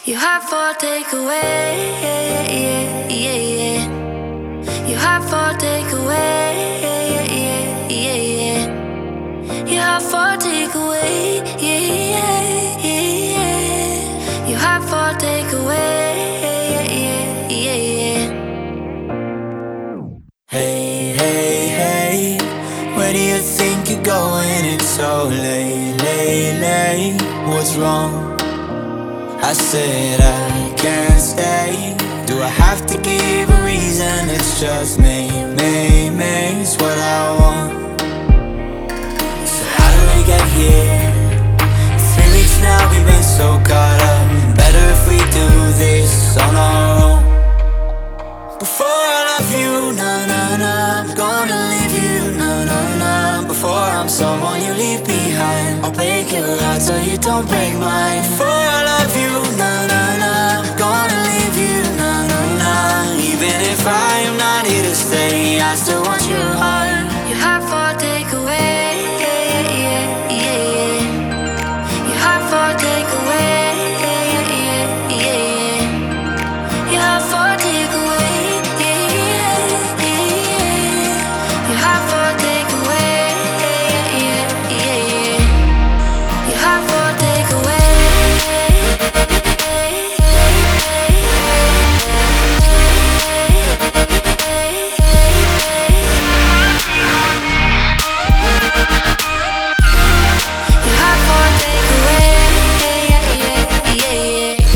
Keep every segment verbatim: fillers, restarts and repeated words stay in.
You have for takeaway, yeah, yeah, yeah, yeah. You have for takeaway, yeah, yeah, yeah, yeah. You have for takeaway, yeah, yeah, yeah, yeah. You have for takeaway, yeah, yeah, yeah, yeah. Hey, hey, hey, where do you think you're going? It's so late, late, late. What's wrong? I said I can't stay. Do I have to give a reason? It's just me, me, me. It's what I want. So how do we get here? Three weeks now, we've been so caught up. Better if we do this on our own. Before I love you, nah, nah, nah, I'm gonna leave you, nah, nah, nah. Before I'm someone you leave behind, I'll break your heart so you don't break mine. Before I love you, nah, nah, nah, I'm gonna leave you, nah, nah, nah. Even if I am not here to stay, I still want your heart. You have for takeaway, yeah, yeah, yeah, yeah. You have for takeaway, yeah, yeah, yeah, yeah. You have for takeaway, yeah, yeah, yeah, yeah. You have for takeaway, yeah, yeah, yeah, yeah. You have for takeaway. You have for takeaway, yeah, yeah, yeah, yeah.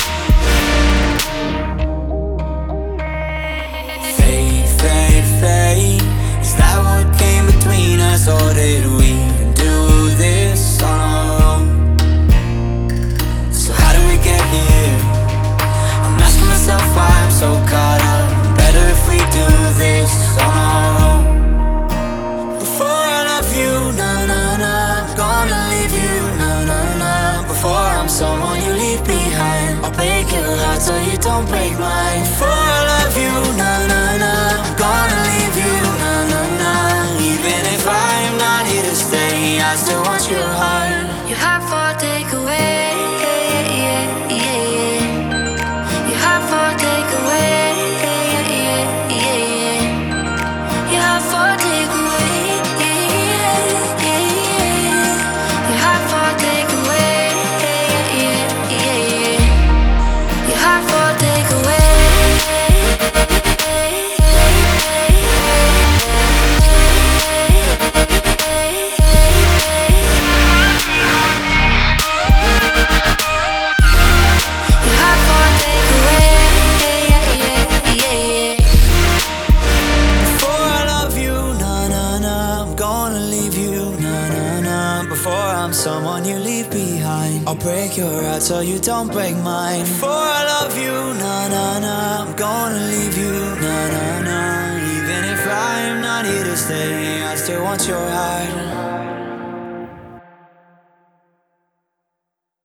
Fate, fate, fate. Is that what came between us, or did we do this on our own? So how do we get here? I'm asking myself why I'm so caught up. Better if we do this on our own. Before I love you, nah, nah, nah, I'm gonna leave you, nah, nah, nah. Before I'm someone you leave behind, I'll break your heart so you don't break mine. Before I love you, nah, nah, nah, I'm gonna leave you, nah, nah, nah. Even if I am not here to stay, I still want your heart. You have for takeaway, yeah, yeah, yeah, yeah. You have for takeaway, yeah, yeah, yeah, yeah. You have for takeaway, yeah, yeah, yeah, yeah. You have for takeaway, yeah, yeah, yeah, yeah. You have for takeaway. You have for takeaway, yeah, yeah, yeah, yeah. Before I love you, nah, nah, nah, I'm gonna leave you, nah, nah, nah. Before I'm someone you leave behind, I'll break your heart so you don't break mine. Before I love you, nah, nah, nah, I'm gonna leave you, nah, nah, nah. Even if I am not here to stay, I still want your heart.